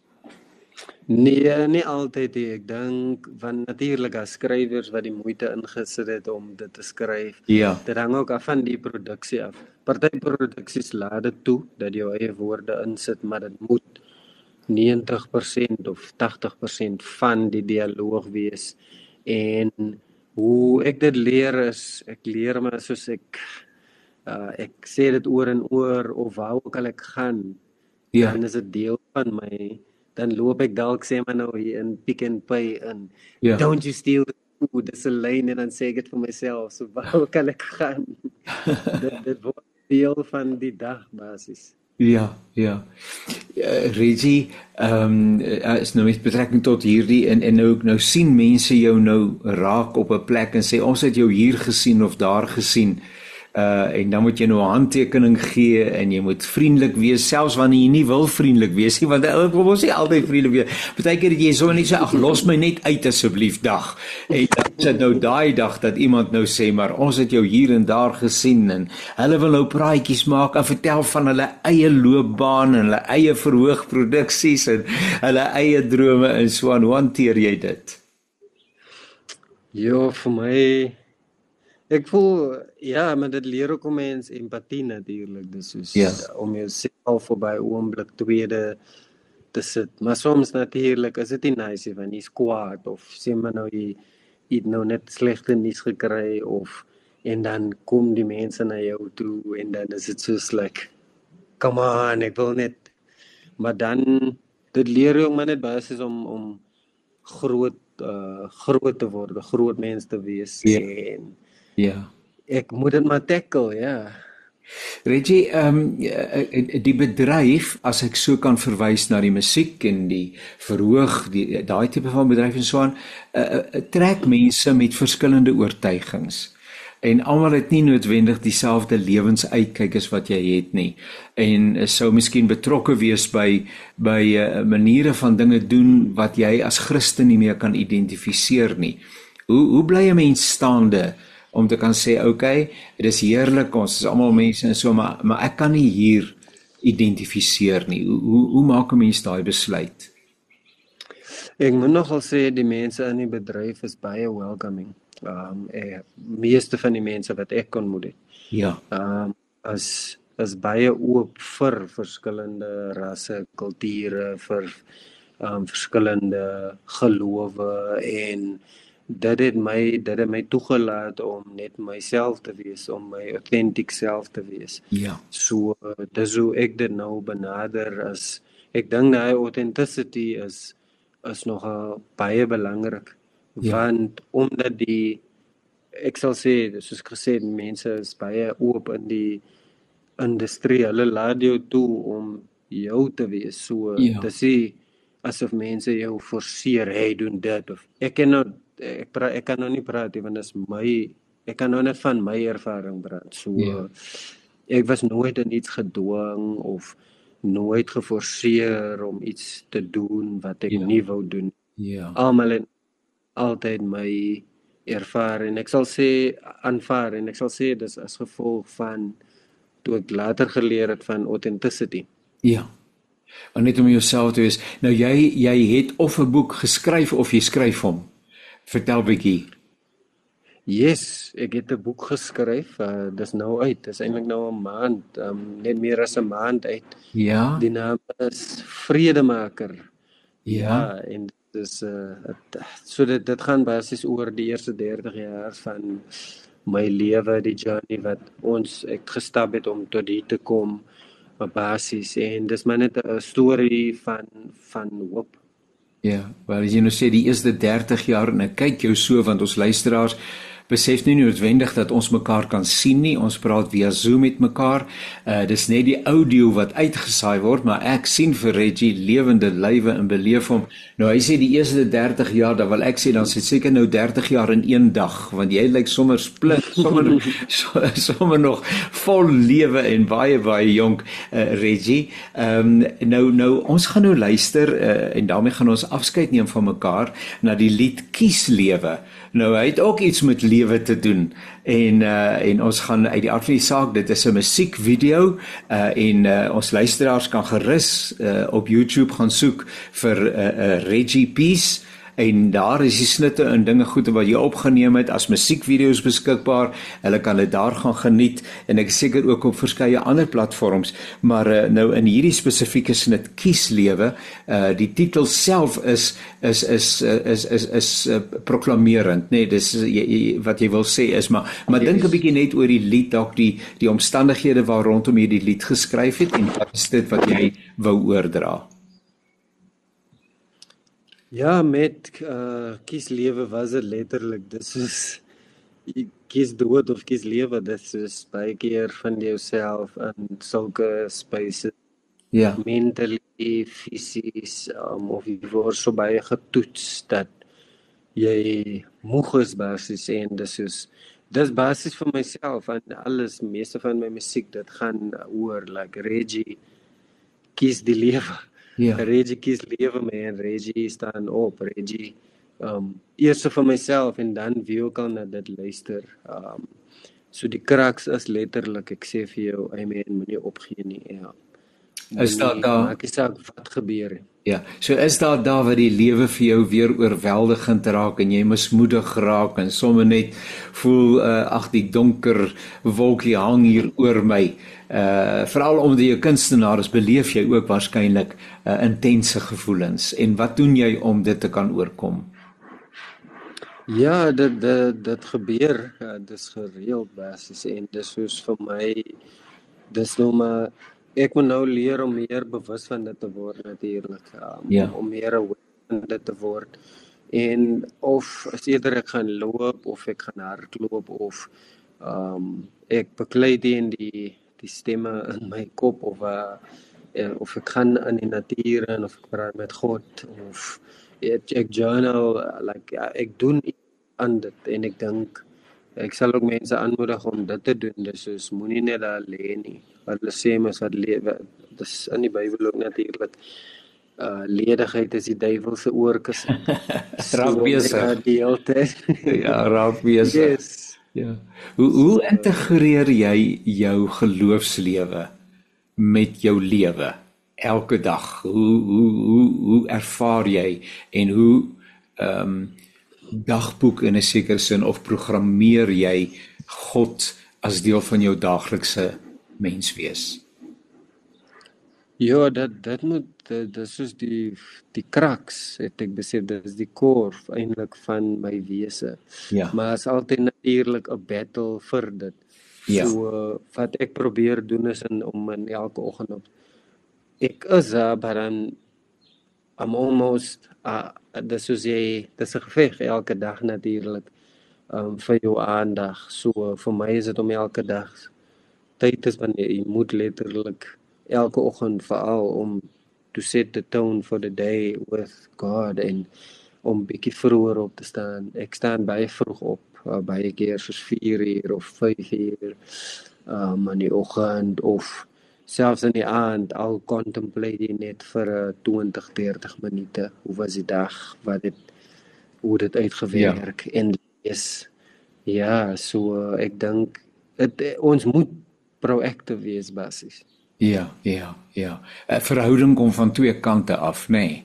Speaker 2: Nee, nie altyd nie. Ek dink van natuurlik as skrywers wat die moeite ingesit het om dit te skryf.
Speaker 1: Ja.
Speaker 2: Dit hang ook af van die produksie af. Party produksies laat dit toe dat jy eie woorde insit, maar dit moet negentig persent of tachtig persent van die dialoog wees. En hoe ek dit leer is, ek leer maar soos ek, uh, ek sê dit oor en oor, of waar ook al ek gaan,
Speaker 1: Ja.
Speaker 2: dan is dit deel van my, dan loop ek dalk sê maar nou hier in Pick n Pay en
Speaker 1: Ja.
Speaker 2: don't you steal the food, dis 'n lyn en dan sê ek dit vir myself, so waar ook al ek gaan, dit, dit word deel van die dag basis.
Speaker 1: Ja, ja. Uh, Reggie, ehm um, is nou met betrekking tot hierdie en en nou nou sien mense jou nou raak op 'n plek en sê ons het jou hier gesien of daar gesien. Uh en dan moet jy nou 'n handtekening gee en jy moet vriendelik wees selfs wanneer jy nie wil vriendelik wees nie, want ou wil mos nie altyd vriendelik wees. Partykeer het jy so net sê ag los my net uit asseblief dag. En dan is dit nou daai dag dat iemand nou sê maar ons het jou hier en daar gesien en hulle wil nou praatjies maak en vertel van hulle eie loopbaan en hulle eie verhoogproduksies en hulle eie drome en so aan. Hoe hanteer jy dit?
Speaker 2: Ja, vir my, ek voel, ja, maar dit leer ook om mens empathie natuurlik, dis soos
Speaker 1: Ja.
Speaker 2: om jouself voorbij oomblik tweede te sit, maar soms natuurlik is dit nie nice want jy's kwaad of sê maar nou jy het nou net slegte nuus gekry of en dan kom die mense na jou toe en dan is dit soos like, come on, ek wil net, maar dan, dit leer jou maar net basis om, om groot, uh, groot te word, 'n groot mens te wees
Speaker 1: Ja.
Speaker 2: en
Speaker 1: Ja.
Speaker 2: ek moet dit maar tackle, ja.
Speaker 1: Reggie, ehm um, die bedryf, as ek so kan verwys na die musiek en die verhoog, die daai tipe van bedryf en so aan, uh, uh, trek mense met verskillende oortuigings. En almal het nie noodwendig dieselfde lewensuitkyk as wat jy het nie. En sou miskien betrokke wees by by uh, maniere van dinge doen wat jy as Christen nie meer kan identifiseer nie. Hoe hoe bly 'n mens staande om te kan sê, okay, dit is heerlik, ons is almal mense en so, maar, maar ek kan nie hier identifiseer nie. Hoe, hoe, hoe maak 'n mens daai besluit?
Speaker 2: Ek moet nogal sê, die mense in die bedryf is baie welcoming. Um, eh, meeste van die mense wat ek ontmoet het,
Speaker 1: Ja,
Speaker 2: um, is, is baie oop vir verskillende rasse, kulture, vir um, verskillende gelowe en dit het my dit het my toegelaat om net myself te wees, om my authentic self te wees.
Speaker 1: ja,
Speaker 2: So dis hoe ek dit nou benader as ek dink daai authenticity is is nogal baie belangrik.
Speaker 1: Ja.
Speaker 2: Want omdat die ek sal sê, soos gesê, mense is baie oop in die industrie, hulle laat jou toe om jou te wees. So
Speaker 1: Ja.
Speaker 2: dis nie asof mense jou forceer, hey, doen dit of ek ken nou ek pra, ek kan nou nie praat nie, want dis my ek kan nou net van my ervaring praat. So
Speaker 1: Ja.
Speaker 2: ek was nooit in iets gedwing of nooit geforseer om iets te doen wat ek
Speaker 1: Ja.
Speaker 2: nie wou doen.
Speaker 1: ja,
Speaker 2: Almal het altyd my ervaar en ek sal sê aanvaar en ek sal sê dis as gevolg van toe ek later geleer het van authenticity.
Speaker 1: ja. En net om jouself te wees. Nou jy jy het of 'n boek geskryf of jy skryf hom. Vertel bietjie.
Speaker 2: Yes, ek het 'n boek geskryf, uh, dis nou uit, dis eintlik nou 'n maand, um, net meer as 'n maand uit.
Speaker 1: Ja,
Speaker 2: Die naam is Vredemaker.
Speaker 1: ja,
Speaker 2: en dit is uh, het, so dit dit gaan basies oor die eerste dertig jaar van my lewe, die journey wat ons ek gestap het om tot hier te kom, op basis en dis maar net 'n storie van van hoop.
Speaker 1: ja. Wel as jy nou sê die eerste dertig jaar en ek kyk jou so want ons luisteraars besef nie noodwendig dat ons mekaar kan sien nie. Ons praat via Zoom met mekaar. Uh dis net die audio wat uitgesaai word, maar ek sien vir Reggie lewende lywe en beleef hom. Nou hy sê die eerste dertig jaar, dan wil ek sê dan sit seker nou dertig jaar in een dag, want jy lyk sommer split, sommer sommer nog vol lewe en baie baie jonk, uh, Reggie. Ehm um, nou nou ons gaan nou luister uh, en daarmee gaan ons afskeid neem van mekaar na die lied Kies Lewe. Nou hy het ook iets met lewe te doen en uh, en ons gaan uit die aard van die saak, dit is 'n musiekvideo uh, en uh, ons luisteraars kan gerus uh, op YouTube gaan soek vir uh, uh, Reggie Peace en daar is die snitte en dinge goede wat jy opgeneem het as musiekvideo's beskikbaar. Hulle kan dit daar gaan geniet en ek is seker ook op verskeie ander platforms, maar uh, nou in hierdie spesifieke snit Kieslewe, uh, die titel self is is is is is, is, is uh, proklamerend, nee, dis jy, jy, wat jy wil sê is, maar maar dink 'n bietjie net oor die lied, dalk die die omstandighede waar rondom jy die lied geskryf het en wat is dit wat jy wou oordra?
Speaker 2: Ja, met uh, Kieslewe was dit letterlik, dis is kies dood of kies lewe, dit is baie keer van jouself in sulke spaces,
Speaker 1: ja.
Speaker 2: mentally, fisies, um, of jy word so baie getoets dat jy moeg is basis en dis is dis basis vir myself en alles, meeste van my musiek, dit gaan oor, like Reggie, kies die lewe.
Speaker 1: Ja.
Speaker 2: Reggie kies lewe man, Reggie staan op, Reggie, um, eers vir myself en dan wie ook al na dit luister. Um, so die kraks is letterlik, ek sê vir jou, I mean, moet nie opgee nie, ja.
Speaker 1: Is dat daar,
Speaker 2: maak nie saak wat gebeur het.
Speaker 1: Ja, so is daar daar waar die lewe vir jou weer oorweldigend raak en jy mismoedig raak en sommer net voel, uh, ag die donker wolkie hang hier oor my. Uh, veral omdat jy 'n kunstenaar is, beleef jy ook waarskynlik uh, intense gevoelens. En wat doen jy om dit te kan oorkom?
Speaker 2: Ja, dit dit dit gebeur, ja, dis gereeld basis en dis soos vir my, dis nou maar ek moet nou leer om meer bewus van dit te word natuurlik, um,
Speaker 1: ja.
Speaker 2: om meer aware van dit te word. En of as eerder ek gaan loop of ek gaan hardloop of um, ek beklei teen die die stemme in my kop of uh, of ek gaan in die natuur en of ek praat met God of ek, ek journal, like ek doen iets aan dit en ek dink ek sal ook mense aanmoedig om dit te doen, dus soos moenie net daar lê nie. Hulle sê mens wat lewe, dis in die Bybel ook natuurlik. Uh, ledigheid is die duiwel se oorkus.
Speaker 1: Raak besig.
Speaker 2: Die hele tyd.
Speaker 1: Ja, raak besig.
Speaker 2: Yes.
Speaker 1: Ja. Hoe hoe integreer jy jou geloofslewe met jou lewe elke dag? Hoe hoe hoe hoe ervaar jy en hoe ehm um, dagboek in 'n sekere sin of programmeer jy God as deel van jou daaglikse menswees?
Speaker 2: Ja, dit dit moet dit is soos die die kraks, het ek besef, dit is die core eintlik van my wese.
Speaker 1: Ja.
Speaker 2: Maar is altyd natuurlik 'n battle vir dit.
Speaker 1: Ja.
Speaker 2: So wat ek probeer doen is in, om in elke oggend op ek is uh, but I'm, I'm almost uh, dis soos jy, dis 'n geveg elke dag natuurlik um, vir jou aandag. So uh, vir my is dit om elke dag tyd is wanneer jy moet letterlik elke oggend veral om to set the tone for the day with God en om bietjie vroeër op te staan. Ek staan baie vroeg op, uh, baie keer soos vier uur of vyf uur um, in die oggend of selfs in die aand al contemplate jy net vir uh, twintig, dertig minute. Hoe was die dag, wat het, hoe dit uitgewerk ja. En lees. Ja, so uh, ek dink het, ons moet proactief wees basies.
Speaker 1: Ja, ja, ja. 'n Verhouding kom van twee kante af, nê? Nee.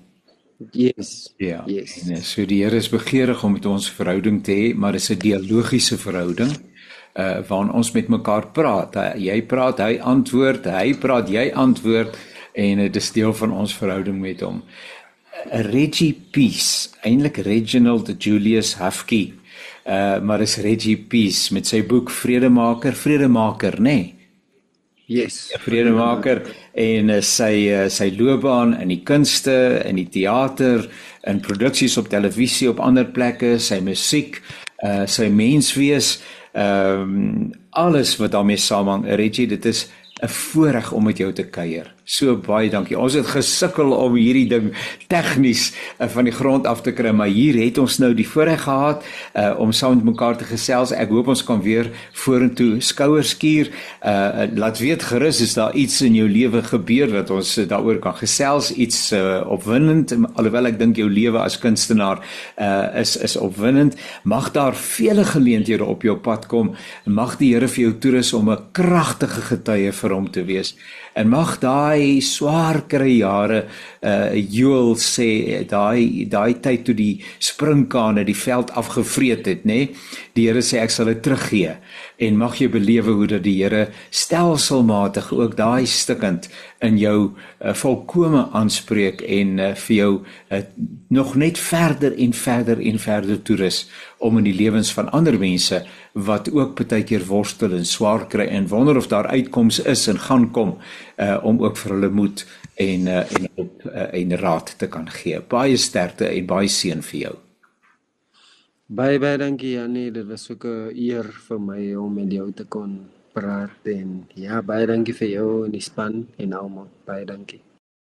Speaker 2: Yes.
Speaker 1: Ja.
Speaker 2: Yes.
Speaker 1: En so die Here is begeerig om met ons verhouding te hê, maar dit is 'n dialogiese verhouding. Uh waarin ons met mekaar praat. Jy praat, hy antwoord, hy praat, jy antwoord en dit is deel van ons verhouding met hom. Uh, Reggie Peace, eintlik Reginald Julius Hafke. Uh maar is Reggie Peace met sy boek Vredemaker, Vredemaker, nê? Nee.
Speaker 2: Yes,
Speaker 1: Vredemaker en uh, sy uh, sy loopbaan in die kunste, in die teater, in produksies op televisie, op ander plekke, sy musiek, uh, sy menswees, ehm um, alles wat daarmee saamhang. Reggie, dit is 'n voorreg om met jou te kuier. So baie dankie. Ons het gesukkel om hierdie ding tegnies uh, van die grond af te kry, maar hier het ons nou die voorreg gehad uh, om saam met mekaar te gesels. Ek hoop ons kan weer vorentoe skouers skuur. Uh, laat weet gerus is daar iets in jou lewe gebeur wat ons uh, daaroor kan gesels, iets uh, opwindend, alhoewel ek dink jou lewe as kunstenaar uh, is is opwindend. Mag daar vele geleenthede op jou pad kom. Mag die Here vir jou toerus om 'n kragtige getuie vir hom te wees. En mag daai daai swaar kry jare, uh, Joel sê, daai daai tyd toe die sprinkane die veld afgevreet het, nê? Die Here sê ek sal dit teruggee. En mag jy belewe hoe dat die Here stelselmatig ook daai stukkend in jou uh, volkome aanspreek en uh, vir jou uh, nog net verder en verder en verder toerus om in die lewens van ander mense wat ook baie keer worstel en swaar kry en wonder of daar uitkoms is en gaan kom uh, om ook vir hulle moed en uh, en op uh, en raad te kan gee. Baie sterkte en baie seën vir jou.
Speaker 2: Baie baie dankie Jannie, dit was ook 'n eer vir my om met jou te kon praat en ja, baie dankie vir jou en die span en almal. Baie dankie.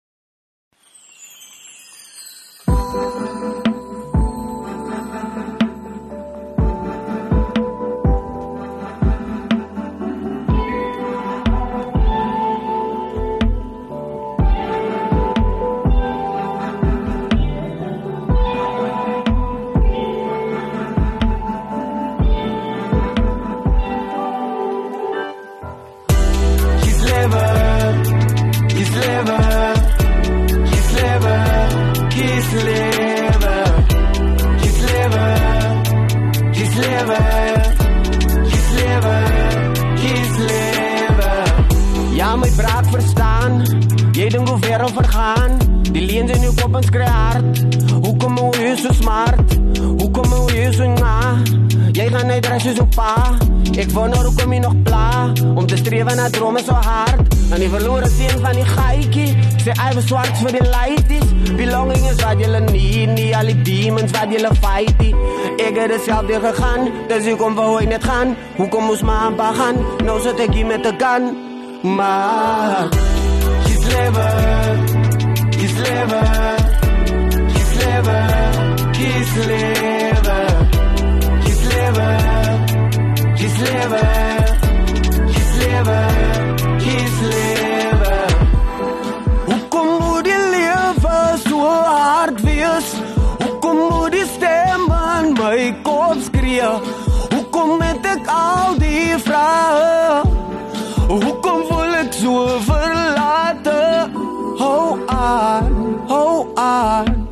Speaker 3: Ja, my braak verstaan, jy dink hoe ver al vergaan, die leens in jou kop en skree hard, hoekom hou jy so smart, hoekom hou jy so na, jy gaan uit reis soos jou pa, ek wonder hoekom jy nog pla, om te streven na drome so hard, en die verloren steen van die gaikie, sê hy was swart vir die lighties, belonging is wat jylle nie, nie al die demons wat jylle fightie, ek het het self deur gegaan, dus ek kom wou hy net gaan, hoekom moes my aanpa gaan, nou sit ek hier met die gun, maar kies lewe, kies lewe, kies lewe, kies lewe, kies lewe, kies lewe, kies lewe, kies lewe. Hoekom moet die lewe so hard wees? Hoekom moet die stem in my kop skree? Hoekom het ek al die vrae? Hoekom voel ek so verlate? Hou aan, hou aan,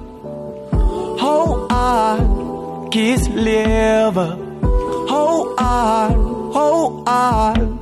Speaker 3: hou aan, kies lewe. Hou aan, hou aan,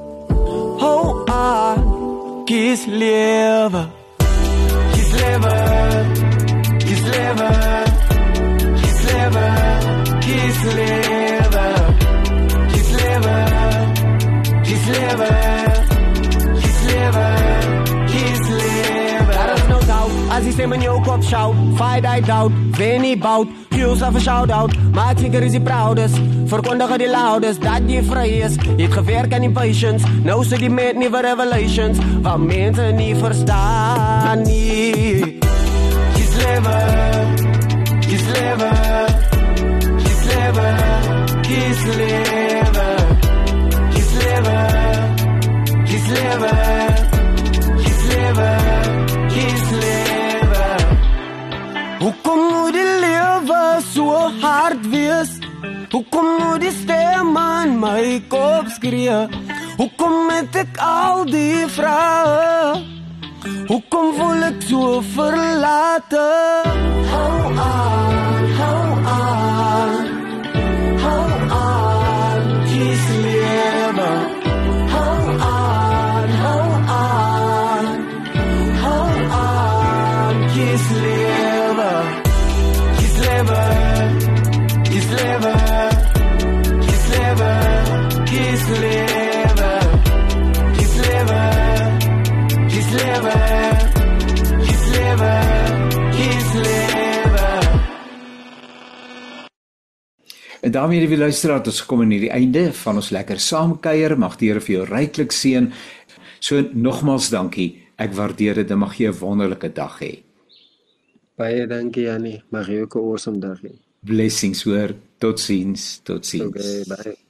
Speaker 3: hou aan, kies lewe. Kies lewe, kies lewe, kies lewe, kies lewe, kies lewe, kies lewe, kies lewe, kies lewe. Daar is no doubt, as die stem in jou kop shout, fight I doubt, wen nie bout, give yourself a shout out, maak zeker is die proudest, verkondig die loudest, dat jy vry is, jy het gewerk aan die patience, nou sit die met nieuwe revelations, wat mense nie verstaan nie. Kies lewe, kies lewe, kies lewe, kies lewe, kies lewe, kies lewe, kies lewe, kies lewe. Hoekom moet die lewe so hard wees? Hoekom moet die stem in my kop skree? Hoekom het ek al die vrae? Hoekom voel ek so verlate? Hou aan, hou aan, hou aan, kies lewe. Hou aan, hou aan, hou aan, kies lewe. Kies lewe, kies lewe, kies lewe, kies lewe, kies lewe, kies lewe, kies lewe, kies lewe.
Speaker 1: En daarmee die luisteraar, ons kom in die einde van ons lekker saamkuier. Mag die Here vir jou ryklik seën. So nogmaals dankie. Ek waardeer dit en mag jy 'n wonderlike dag hê.
Speaker 2: Baie dankie Jannie, mag jy ook 'n awesome dag hê.
Speaker 1: Blessings hoor. Totsiens, totsiens.
Speaker 2: Okay, bye.